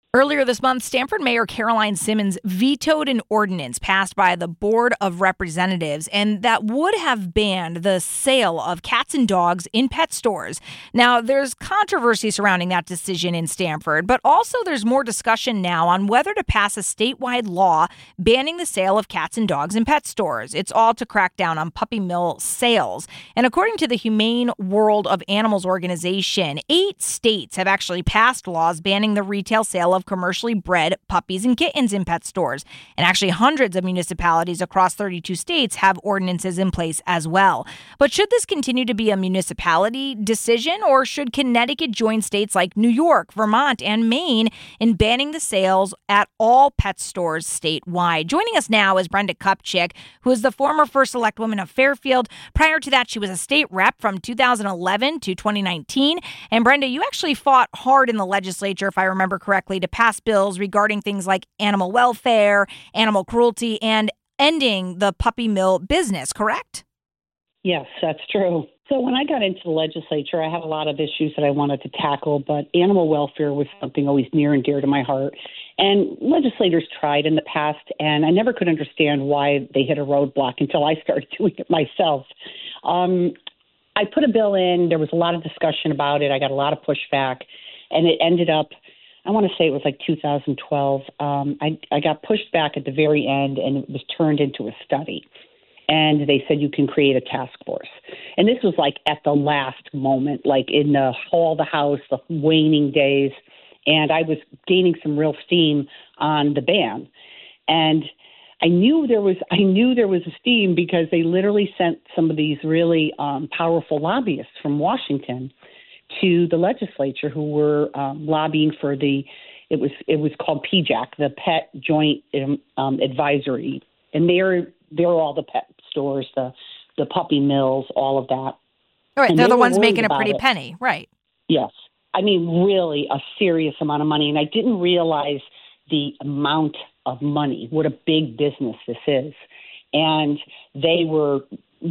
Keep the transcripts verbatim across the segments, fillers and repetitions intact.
Earlier this month, Stamford Mayor Caroline Simmons vetoed an ordinance passed by the Board of Representatives, and that would have banned the sale of cats and dogs in pet stores. Now, there's controversy surrounding that decision in Stamford, but also there's more discussion now on whether to pass a statewide law banning the sale of cats and dogs in pet stores. It's all to crack down on puppy mill sales. And according to the Humane World of Animals organization, eight states have actually passed laws banning the retail sale of of commercially bred puppies and kittens in pet stores. And actually hundreds of municipalities across thirty-two states have ordinances in place as well. But should this continue to be a municipality decision, or should Connecticut join states like New York, Vermont, and Maine in banning the sales at all pet stores statewide? Joining us now is Brenda Kupchik, who is the former first select woman of Fairfield. Prior to that, she was a state rep from two thousand eleven to twenty nineteen. And Brenda, you actually fought hard in the legislature, if I remember correctly, to pass bills regarding things like animal welfare, animal cruelty, and ending the puppy mill business, correct? Yes, that's true. So when I got into the legislature, I had a lot of issues that I wanted to tackle, but animal welfare was something always near and dear to my heart. And legislators tried in the past, and I never could understand why they hit a roadblock until I started doing it myself. Um, I put a bill in. There was a lot of discussion about it. I got a lot of pushback, and it ended up, I want to say it was like two thousand twelve. Um, I, I got pushed back at the very end, and it was turned into a study. And they said you can create a task force. And this was like at the last moment, like in the hall of the house, the waning days. And I was gaining some real steam on the ban. And I knew there was I knew there was a steam because they literally sent some of these really um, powerful lobbyists from Washington to the legislature who were um, lobbying for the, it was it was called P J A C, the Pet Joint um, Advisory. And they're, they're all the pet stores, the, the puppy mills, all of that. All right, and they're they the ones worried making a pretty it. penny, right? Yes. I mean, really a serious amount of money. And I didn't realize the amount of money, what a big business this is. And they were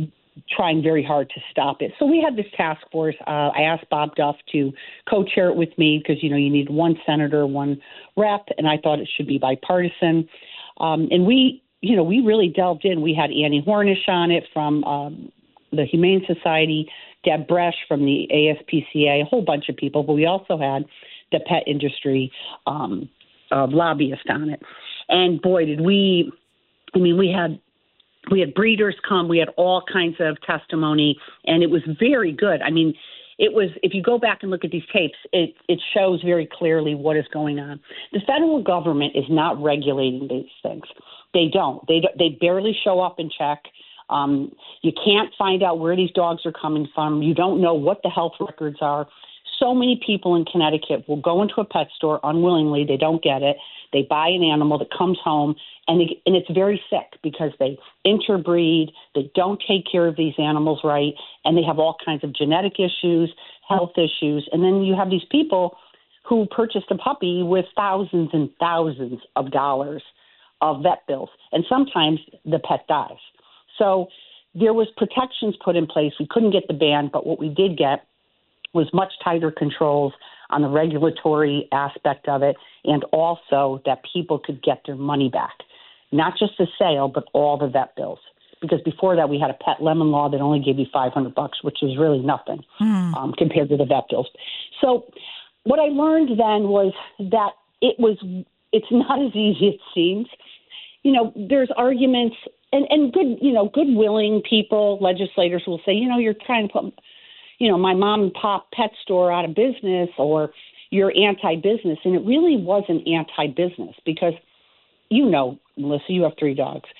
trying very hard to stop it. So we had this task force. Uh, I asked Bob Duff to co-chair it with me because, you know, you need one senator, one rep, and I thought it should be bipartisan. Um, and we, you know, we really delved in. We had Annie Hornish on it from um, the Humane Society, Deb Bresch from the A S P C A, a whole bunch of people, but we also had the pet industry um, uh, lobbyist on it. And boy, did we, I mean, we had We had breeders come. We had all kinds of testimony, and it was very good. I mean, it was, if you go back and look at these tapes, it, it shows very clearly what is going on. The federal government is not regulating these things. They don't. They they barely show up and check. Um, you can't find out where these dogs are coming from. You don't know what the health records are. So many people in Connecticut will go into a pet store unwillingly. They don't get it. They buy an animal that comes home, and, they, and it's very sick because they interbreed, they don't take care of these animals right, and they have all kinds of genetic issues, health issues. And then you have these people who purchased a puppy with thousands and thousands of dollars of vet bills, and sometimes the pet dies. So there was protections put in place. We couldn't get the ban, but what we did get was much tighter controls on the regulatory aspect of it, and also that people could get their money back. Not just the sale, but all the vet bills. Because before that, we had a pet lemon law that only gave you five hundred bucks, which is really nothing mm. um, compared to the vet bills. So what I learned then was that it was, it's not as easy as it seems. You know, there's arguments and, and good, you know, good willing people, legislators will say, you know, you're trying to put, you know, my mom and pop pet store out of business, or you're anti-business. And it really wasn't anti-business because, you know, Melissa, you have three dogs.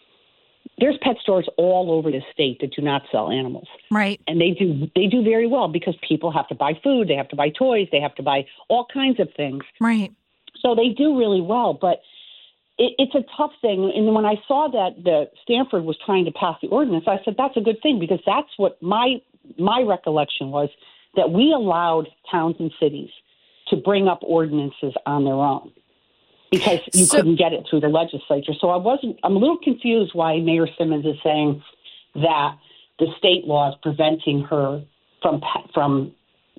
There's pet stores all over the state that do not sell animals. Right. And they do they do very well because people have to buy food, they have to buy toys, they have to buy all kinds of things. Right. So they do really well, but it, it's a tough thing. And when I saw that the Stamford was trying to pass the ordinance, I said, that's a good thing, because that's what my my recollection was, that we allowed towns and cities to bring up ordinances on their own because you so, couldn't get it through the legislature. So I wasn't, I'm a little confused why Mayor Simmons is saying that the state law is preventing her from from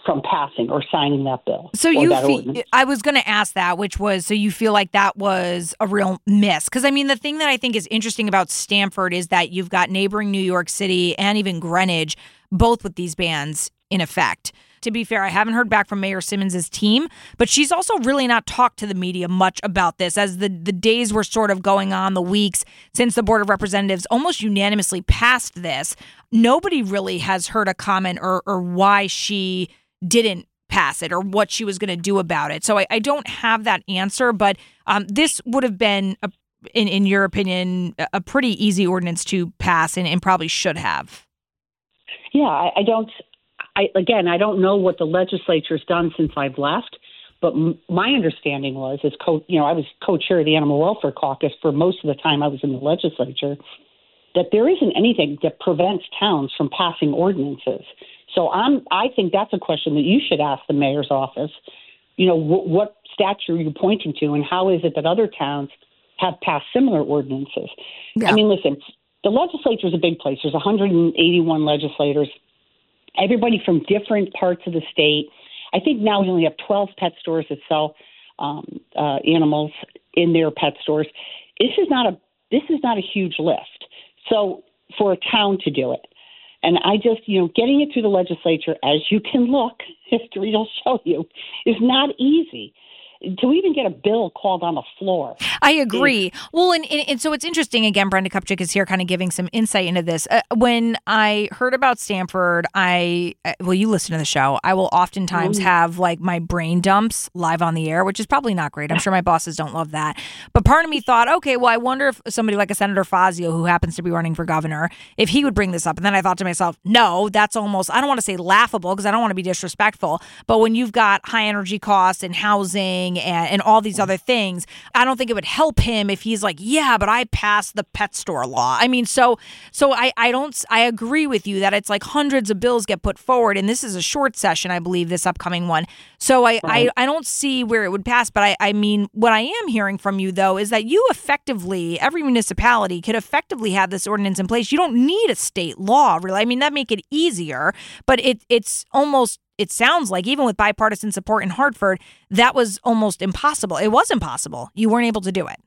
from passing or signing that bill. So or you, that fe- ordinance. I was going to ask that, which was, so you feel like that was a real miss? Because I mean, the thing that I think is interesting about Stamford is that you've got neighboring New York City and even Greenwich, both with these bans in effect. To be fair, I haven't heard back from Mayor Simmons' team, but she's also really not talked to the media much about this as the, the days were sort of going on, the weeks since the Board of Representatives almost unanimously passed this. Nobody really has heard a comment or, or why she didn't pass it or what she was going to do about it. So I, I don't have that answer, but um, this would have been, a, in, in your opinion, a pretty easy ordinance to pass and, and probably should have. Yeah, I, I don't... I, again, I don't know what the legislature's done since I've left, but m- my understanding was, as co- you know, I was co-chair of the Animal Welfare Caucus for most of the time I was in the legislature, that there isn't anything that prevents towns from passing ordinances. So I'm, I think that's a question that you should ask the mayor's office. You know, wh- what statute are you pointing to, and how is it that other towns have passed similar ordinances? Yeah. I mean, listen, the legislature is a big place. There's one hundred eighty-one legislators. Everybody from different parts of the state. I think now we only have twelve pet stores that sell um, uh, animals in their pet stores. This is not a this is not a huge lift. So for a town to do it, and I just you know getting it through the legislature, as you can look, history will show you, is not easy. To even get a bill called on the floor. I agree. Is- well, and, and, and so it's interesting, again, Brenda Kupchik is here kind of giving some insight into this. Uh, when I heard about Stamford, I, uh, well, you listen to the show, I will oftentimes mm-hmm. have like my brain dumps live on the air, which is probably not great. I'm sure my bosses don't love that. But part of me thought, okay, well, I wonder if somebody like a Senator Fazio, who happens to be running for governor, if he would bring this up. And then I thought to myself, no, that's almost, I don't want to say laughable because I don't want to be disrespectful. But when you've got high energy costs and housing And, and all these other things, I don't think it would help him if he's like, yeah, but I passed the pet store law. I mean, so so I, I don't, I agree with you that it's like hundreds of bills get put forward, and this is a short session, I believe, this upcoming one. So I, right. I, I don't see where it would pass, but I, I mean, what I am hearing from you, though, is that you effectively, every municipality could effectively have this ordinance in place. You don't need a state law, really. I mean, that make it easier, but it it's almost, it sounds like even with bipartisan support in Hartford, that was almost impossible. It was impossible. You weren't able to do it.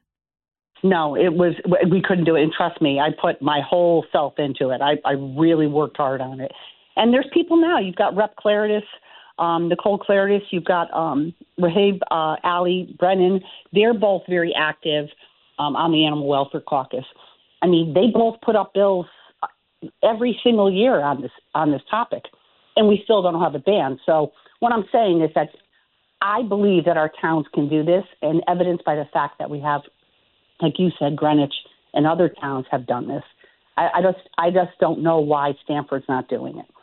No, it was, we couldn't do it. And trust me, I put my whole self into it. I, I really worked hard on it. And there's people now. You've got Rep Claridis, um, Nicole Claridis. You've got um, Rahab uh, Ali Brennan. They're both very active um, on the Animal Welfare Caucus. I mean, they both put up bills every single year on this on this topic. And we still don't have a ban. So what I'm saying is that I believe that our towns can do this, and evidenced by the fact that we have, like you said, Greenwich and other towns have done this. I, I just I just don't know why Stamford's not doing it.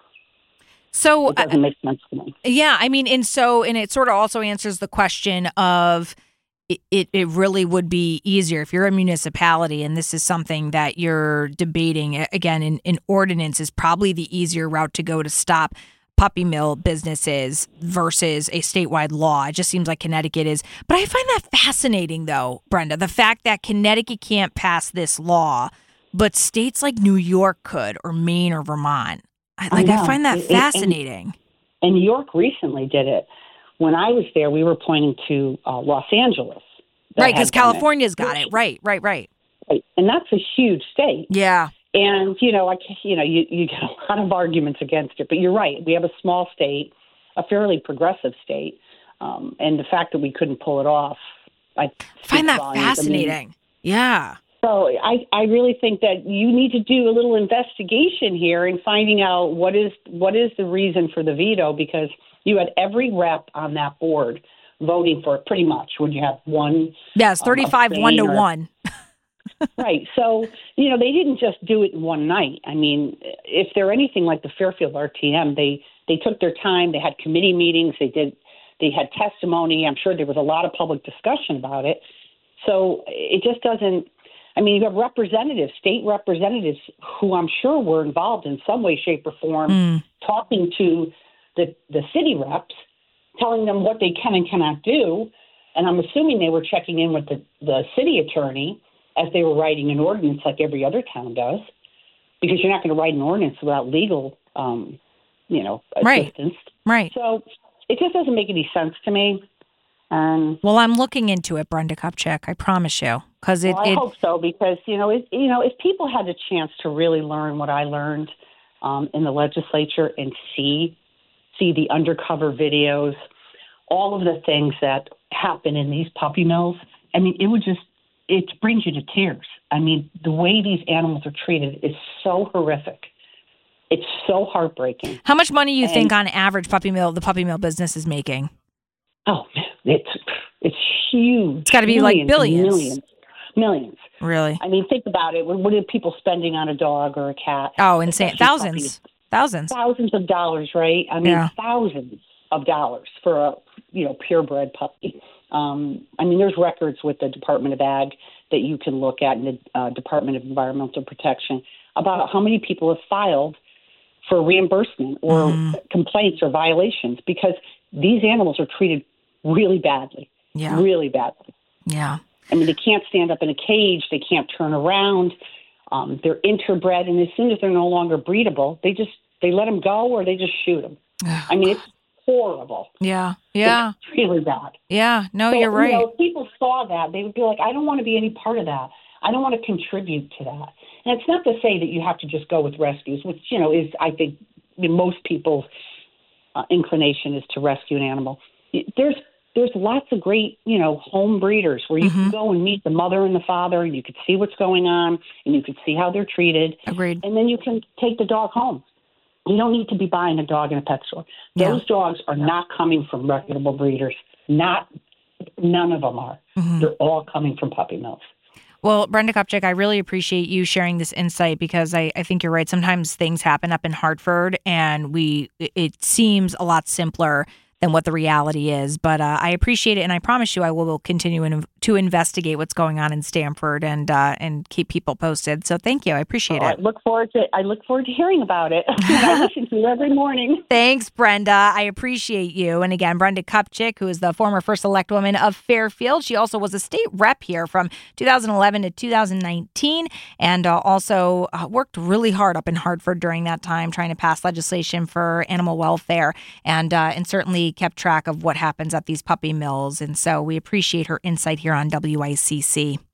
So it doesn't uh, make sense to me. Yeah, I mean, and so and it sort of also answers the question of it, it, it really would be easier if you're a municipality, and this is something that you're debating, again, in, in ordinance is probably the easier route to go to stop puppy mill businesses versus a statewide law. It just seems like Connecticut is. But I find that fascinating, though, Brenda, the fact that Connecticut can't pass this law, but states like New York could, or Maine or Vermont. I, like, I, I find that fascinating. And, and New York recently did it. When I was there, we were pointing to uh, Los Angeles. Right, because California's got it. Right, right, right. Right, and that's a huge state. Yeah. And, you know, I, you know, you, you get a lot of arguments against it. But you're right. We have a small state, a fairly progressive state. Um, and the fact that we couldn't pull it off, I find that volumes. fascinating. I mean, yeah. So I, I really think that you need to do a little investigation here in finding out what is what is the reason for the veto, because you had every rep on that board voting for it pretty much when you have one. Yes, thirty-five, um, one to or, one. Right. So, you know, they didn't just do it in one night. I mean, if they're anything like the Fairfield R T M, they, they took their time. They had committee meetings. They did. They had testimony. I'm sure there was a lot of public discussion about it. So it just doesn't. I mean, you have representatives, state representatives, who I'm sure were involved in some way, shape, or form, mm. talking to the the city reps, telling them what they can and cannot do. And I'm assuming they were checking in with the, the city attorney as they were writing an ordinance like every other town does, because you're not going to write an ordinance without legal um, you know, Right. assistance. Right. So it just doesn't make any sense to me. And well, I'm looking into it, Brenda Kupchak. I promise you, because it, well, I it. hope so, because you know, it, you know, if people had the chance to really learn what I learned um, in the legislature and see see the undercover videos, all of the things that happen in these puppy mills, I mean, it would just it brings you to tears. I mean, the way these animals are treated is so horrific. It's so heartbreaking. How much money you And- think on average puppy mill the puppy mill business is making? Oh, it's it's huge. It's got to be like Millions, billions. millions, millions. Really? I mean, think about it. What what are people spending on a dog or a cat? Oh, insane! Especially Thousands, puppies. thousands. Thousands of dollars, right? I mean, Yeah. thousands of dollars for a you know purebred puppy. Um, I mean, there's records with the Department of Ag that you can look at in the uh, Department of Environmental Protection about how many people have filed for reimbursement or Mhm. complaints or violations because these animals are treated really badly, Yeah, really badly. yeah. I mean, they can't stand up in a cage. They can't turn around. Um, they're interbred, and as soon as they're no longer breedable, they just they let them go or they just shoot them. I mean, it's horrible. Yeah, yeah, It's really bad. yeah. No, So, you're right. You know, if people saw that, they would be like, I don't want to be any part of that. I don't want to contribute to that. And it's not to say that you have to just go with rescues, which, you know, is, I think, I mean, most people's uh, inclination is to rescue an animal. There's there's lots of great, you know, home breeders where you Mhm. can go and meet the mother and the father, and you can see what's going on, and you can see how they're treated, Agreed. and then you can take the dog home. You don't need to be buying a dog in a pet store. Yeah. Those dogs are not coming from reputable breeders. Not none of them are. Mhm. They're all coming from puppy mills. Well, Brenda Kupchak, I really appreciate you sharing this insight because I, I think you're right. Sometimes things happen up in Hartford, and we it seems a lot simpler than what the reality is. But uh, I appreciate it, and I promise you I will continue in, to investigate what's going on in Stamford and uh, and keep people posted. So thank you. I appreciate Oh, it. I look forward to I look forward to hearing about it. I listen to you every morning. Thanks, Brenda. I appreciate you. And again, Brenda Kupchak, who is the former first elect woman of Fairfield. She also was a state rep here from two thousand eleven to two thousand nineteen and uh, also uh, worked really hard up in Hartford during that time trying to pass legislation for animal welfare and, uh, and certainly kept track of what happens at these puppy mills. And so we appreciate her insight here on W I C C.